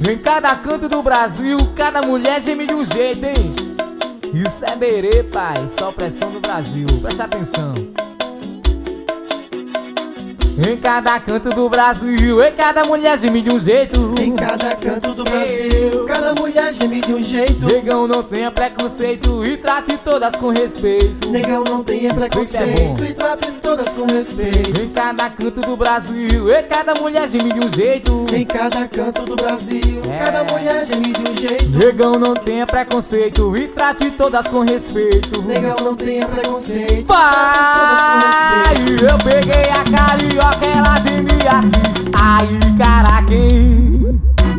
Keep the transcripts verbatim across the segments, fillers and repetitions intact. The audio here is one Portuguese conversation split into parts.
Em cada canto do Brasil, cada mulher geme de um jeito, hein? Isso é Berê, pai, só pressão do Brasil. Presta atenção. Em cada canto do Brasil, em cada mulher geme de um jeito. Em cada canto do Brasil, cada mulher geme de um jeito. Negão, não tenha preconceito e trate todas com respeito. Negão, não tenha preconceito é e trate todas com respeito. Em cada canto do Brasil, em cada mulher geme de um jeito. Em cada canto do Brasil, é. cada mulher geme de um jeito. Negão, não tenha preconceito e trate todas com respeito. Negão, não tenha preconceito. Pai, eu peguei a carioca, ela gemia assim. Ai, caraquém.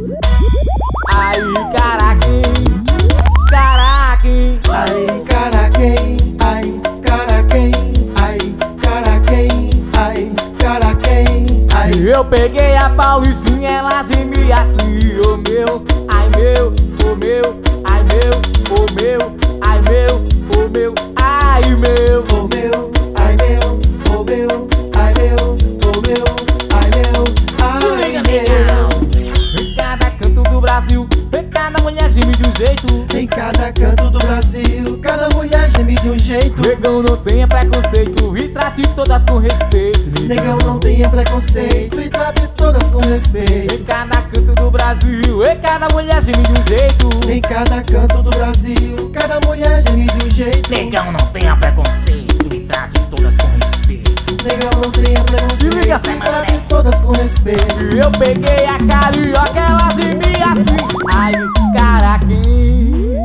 Ai, caraquém. Caraquém. Ai, caraquém. Ai, caraquém. Ai, caraquém. Ai, caraquém. Ai. Eu peguei a Paulistinha, ela gemia assim. Oh meu, ai meu, oh meu, ai meu, oh meu, ai meu, oh meu, ai meu, oh meu, ai meu, oh meu, ai meu, oh meu, ai meu, ai se liga, meu. Em cada canto do Brasil, em cada mulher geme de um jeito. Em cada canto do Brasil, cada mulher geme de um jeito. Negão, não tenha preconceito e trate todas com respeito. Negão, não tenha preconceito e trate todas com respeito. Em cada canto do Brasil, em cada mulher geme de um jeito. Em cada canto do Brasil, cada mulher geme de um jeito. Negão, não tenha preconceito e trate todas com respeito. Negão, não tenha preconceito liga, e trate todas com respeito. Eu peguei a carioca, ela gemia assim. Ai, caraquém.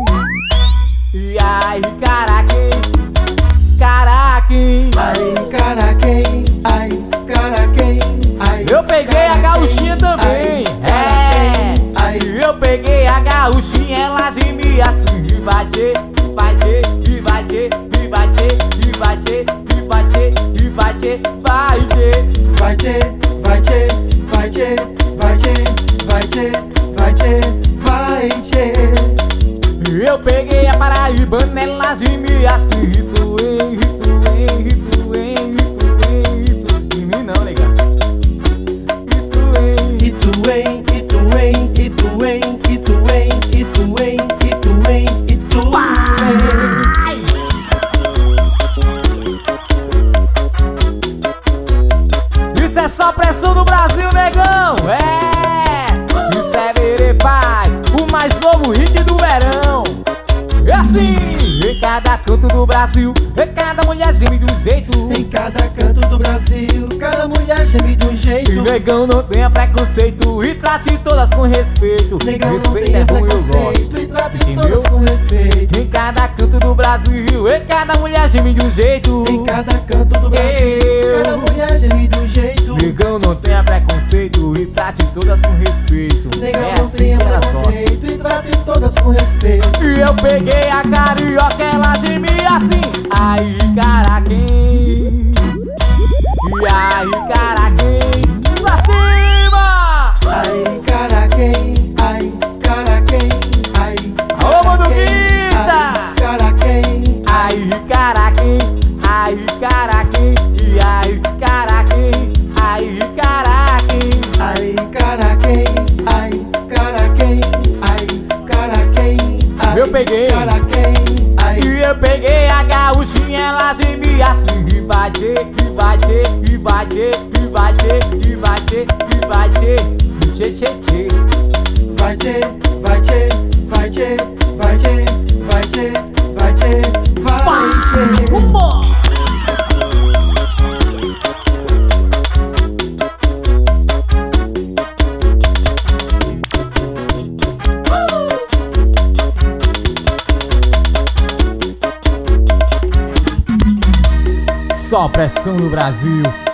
E ai, caraquém. Caraquém. Ai, caraquém. Ai, caraquém. Ai, eu peguei a gauchinha também. Ai, é. Ai, eu peguei a gauchinha, ela gemia assim. E vai tê, vai tê, e vai tê, e vai tê, e vai tê, e vai tê, e vai tê, vai tê. Vai tê, vai tê, vai tê, vai tê, vai tê, vai tê, vai tê. Eu peguei a paraibana, ela gemia assim. Tu em, tu em, tu em, tu em, tu em mim não, legal. E tu em, e tu em, e tu em, e tu em, e tu em, e tu em, e tu em, e tu em. Isso é só pressão do Brasil, negão. É, isso é Berê, pai, o mais novo hit do verão. E assim, em cada canto do Brasil, em cada mulher geme de um jeito. Em cada canto do Brasil, cada mulher geme de um jeito. E negão, não tenha preconceito e trate todas com respeito. Negão, respeito não é tenha bom, eu preconceito gosto. e trate Entendeu? todas com respeito. Em cada canto do Brasil, em cada mulher geme de um jeito. Em cada canto do Brasil, Eu. cada mulher geme de um jeito. Negão, não tenha preconceito e trate todas com respeito. Negão, é não assim tenha que elas gostam. preconceito e trate todas com respeito. E eu peguei a carioca, ela gemia assim. Ai, caraquém. E ai, caraquém. Pra cima! Ai, caraquém. Ai, caraquém. Ai, Ô, Mano caraquém. Guita! Ai, caraquém. Ai, caraquém. Ai, caraquém. E ai, caraquém. Ai, caraquém. Ai, caraquém. Ai, caraquém. Ai, caraquém. Ai, Eu peguei. caraquém. Ai, E eu peguei a gauchinha, ela gemia assim. E vai ter, e vai ter, e vai ter, e vai ter, e vai ter, e vai ter. Tchê, tchê, tchê. vai ter, vai ter, vai ter, vai ter, vai ter, vai ter, vai ter. Só pressão no Brasil.